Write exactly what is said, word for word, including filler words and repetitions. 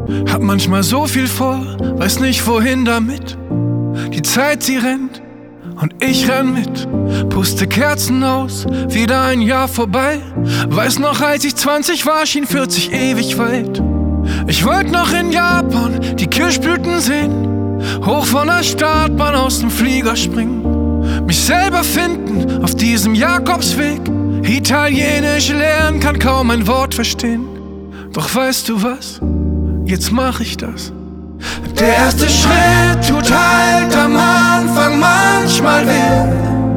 Hab manchmal so viel vor, weiß nicht wohin damit. Die Zeit, sie rennt und ich renn mit. Puste Kerzen aus, wieder ein Jahr vorbei. Weiß noch, als ich zwanzig war, schien vierzig ewig weit. Ich wollte noch in Japan die Kirschblüten sehen, hoch von der Startbahn aus dem Flieger springen, mich selber finden auf diesem Jakobsweg. Italienisch lernen, kann kaum ein Wort verstehen. Doch weißt du was? Jetzt mach ich das. Der erste Schritt tut halt am Anfang manchmal weh.